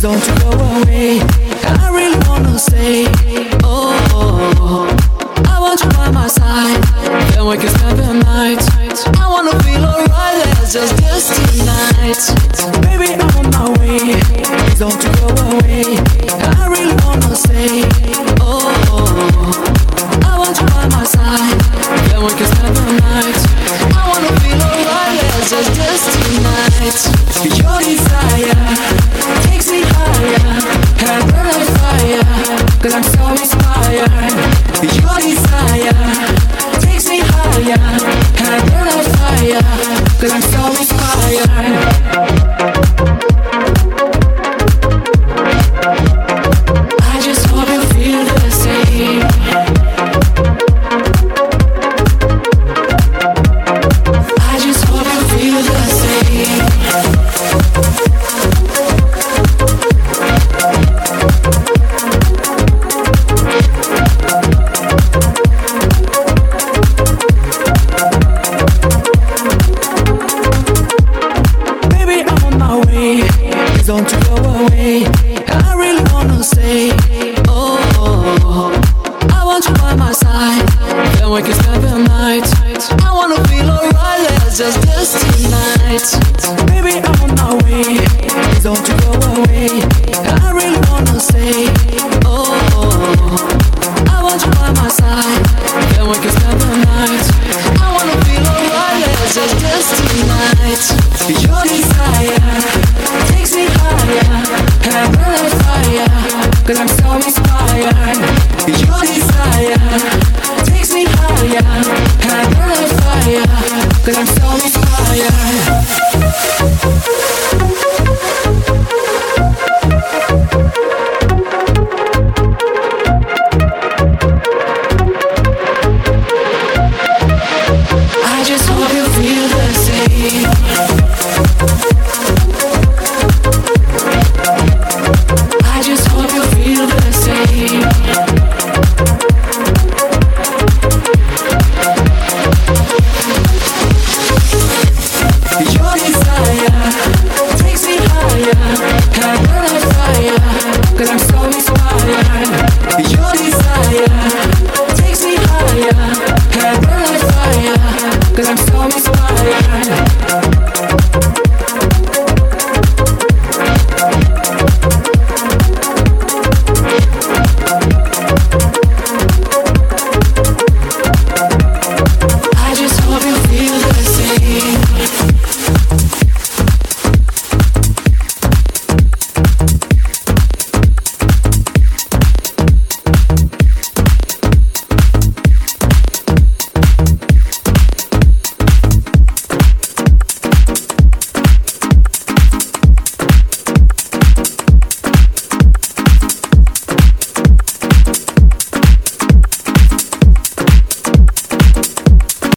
don't you go away. I really wanna stay. Oh, I want you by my side. Then we can spend the night. I wanna feel alright. Let's just dance tonight. Baby, I'm on my way. Don't you go away. I really wanna stay. Oh, I want you by my side. Then we can spend the night. I wanna feel alright. Let's just dance tonight. Your desire takes me higher, and I burn like fire, 'cause I'm so inspired. Your desire takes me higher, and I burn like fire, 'cause I'm so inspired. I just hope you feel the same. I just hope you feel the same. Don't you go away. I really wanna stay. Oh, I want you by my side. Then we can spend the night. I wanna feel alright. Let's just dance tonight. Baby,